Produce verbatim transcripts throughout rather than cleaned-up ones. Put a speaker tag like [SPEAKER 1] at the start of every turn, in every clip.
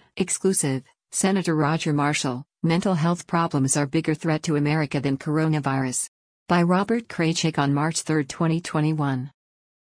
[SPEAKER 1] Exclusive, Senator Roger Marshall, mental health problems are bigger threat to America than coronavirus. By Robert Kraychik on March third, twenty twenty-one.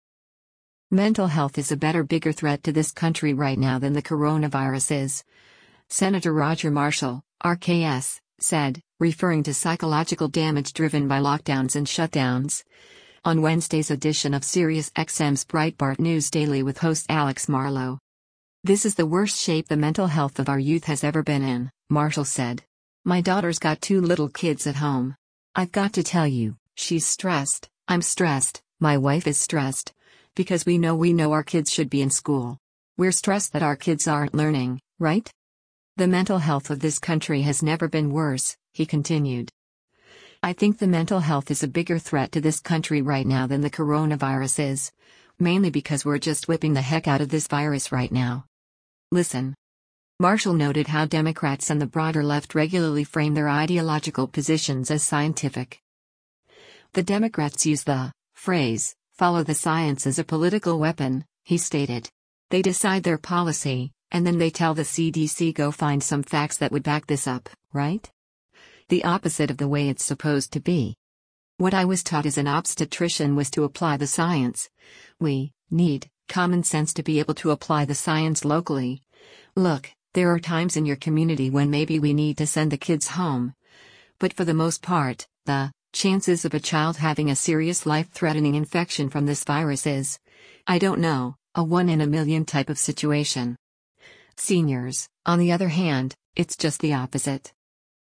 [SPEAKER 1] Mental health is a better bigger threat to this country right now than the coronavirus is. Senator Roger Marshall, R K S, said, referring to psychological damage driven by lockdowns and shutdowns. On Wednesday's edition of SiriusXM's Breitbart News Daily with host Alex Marlow. This is the worst shape the mental health of our youth has ever been in, Marshall said. My daughter's got two little kids at home. I've got to tell you, she's stressed, I'm stressed, my wife is stressed. Because we know we know our kids should be in school. We're stressed that our kids aren't learning, right? The mental health of this country has never been worse, he continued. I think the mental health is a bigger threat to this country right now than the coronavirus is. Mainly because we're just whipping the heck out of this virus right now. Listen. Marshall noted how Democrats and the broader left regularly frame their ideological positions as scientific. The Democrats use the phrase, follow the science as a political weapon, he stated. They decide their policy, and then they tell the C D C go find some facts that would back this up, right? The opposite of the way it's supposed to be. What I was taught as an obstetrician was to apply the science. We need common sense to be able to apply the science locally. Look, there are times in your community when maybe we need to send the kids home. But for the most part, the chances of a child having a serious life-threatening infection from this virus is, I don't know, a one in a million type of situation. Seniors, on the other hand, it's just the opposite.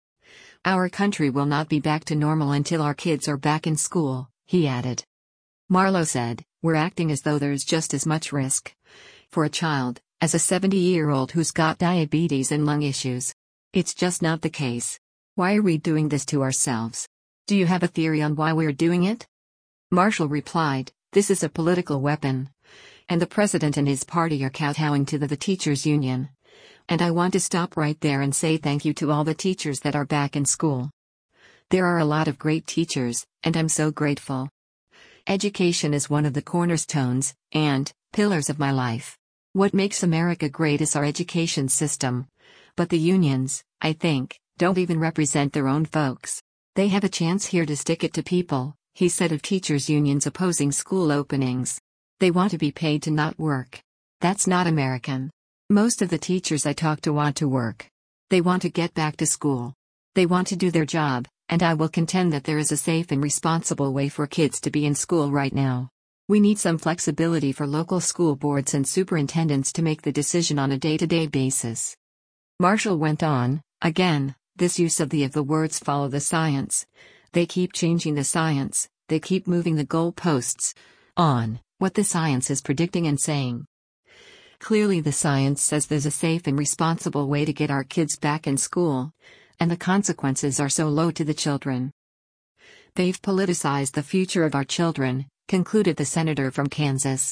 [SPEAKER 1] Our country will not be back to normal until our kids are back in school, he added. Marlow said, we're acting as though there's just as much risk for a child as a seventy-year-old who's got diabetes and lung issues. It's just not the case. Why are we doing this to ourselves? Do you have a theory on why we're doing it? Marshall replied, this is a political weapon. And the president and his party are kowtowing to the, the teachers' union. And I want to stop right there and say thank you to all the teachers that are back in school. There are a lot of great teachers, and I'm so grateful. Education is one of the cornerstones and pillars of my life. What makes America great is our education system. But the unions, I think, don't even represent their own folks. They have a chance here to stick it to people, he said of teachers' unions opposing school openings. They want to be paid to not work. That's not American. Most of the teachers I talk to want to work. They want to get back to school. They want to do their job, and I will contend that there is a safe and responsible way for kids to be in school right now. We need some flexibility for local school boards and superintendents to make the decision on a day-to-day basis. Marshall went on, again, this use of the of the words follow the science. They keep changing the science, they keep moving the goalposts on what the science is predicting and saying. Clearly the science says there's a safe and responsible way to get our kids back in school, and the consequences are so low to the children. They've politicized the future of our children, concluded the senator from Kansas.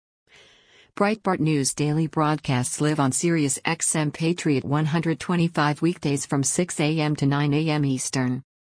[SPEAKER 1] Breitbart News Daily broadcasts live on SiriusXM Patriot one twenty-five weekdays from six a m to nine a m Eastern.